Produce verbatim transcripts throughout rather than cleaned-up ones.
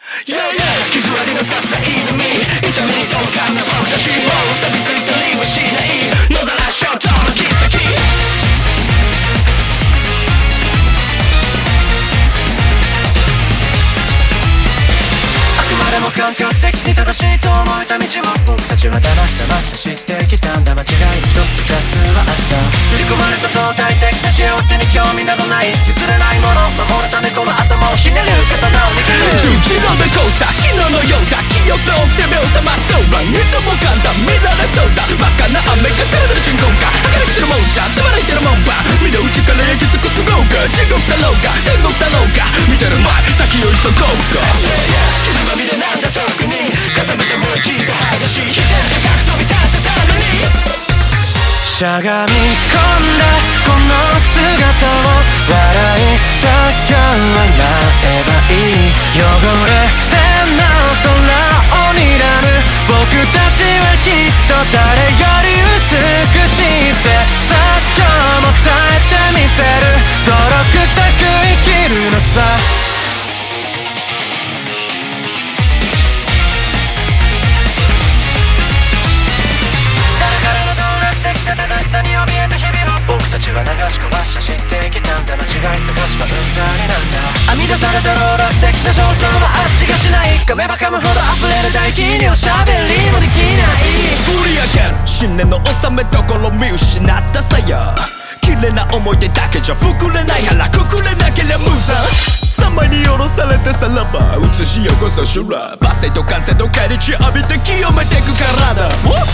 傷ありのささいのみ痛みに同感な僕たちも錆びついたりはしない野ざらし衝動の切っ先あくまでも感覚的に正しいと思えた道を僕たちは騙し騙して知ってきたんだ。間違いの一つ二つはあった。刷り込まれた相対的な幸せに興味などない譲れないもの守るためこの頭をひねる刀を握る十字路で交差昨日のようだ気を通って目を覚ますとは二度も簡単見られそうだ真っ赤な雨が照れてる人工か明るく散るもんじゃ手放いてるもんば見るうちから焼き尽くすろうか地獄だろうか天国だろうか見てる前先を急ごうか傷まみれなんだ特に固めたもう一度剥がし否定高く飛び立つためにしゃがみ込んだこの姿を笑いたきゃ笑えばいい汚れてなお空を睨む僕たちはきっと誰より美しいぜさあ今日も耐えてみせる泥臭く生きるのさ僕たちは流し込まし写真的なんだ間違い探しはうんざりなんだ編み出されたローラー的な焦燥はあっちがしない噛めば噛むほど溢れる唾液におしゃべりもできない振り上げる信念の収めどころ見失ったさや綺麗な思い出だけじゃ膨れない腹くくれなけりゃ無残三枚に下ろされてさらば映し汚す修羅罵声と感性と返り血浴びて清めてくからだ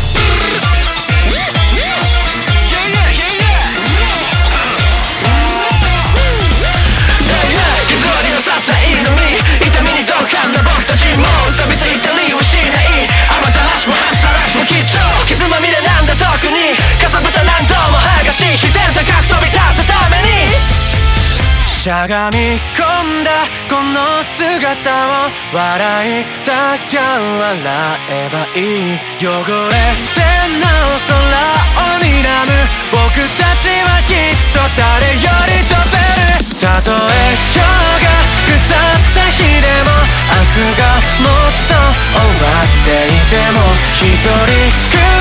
ささいのみ痛みに同感な僕たちも錆びついたりはしない雨ざらしも暑さらしもきっと傷まみれなんだ特にかさぶた何度も剥がし否定高く飛び立つためにしゃがみ込んだこの姿を笑いたきゃ笑えばいい汚れてなお空を睨む僕たちはきっと誰より飛べるたとえ今日が腐った日でも明日がもっと終わっていても一人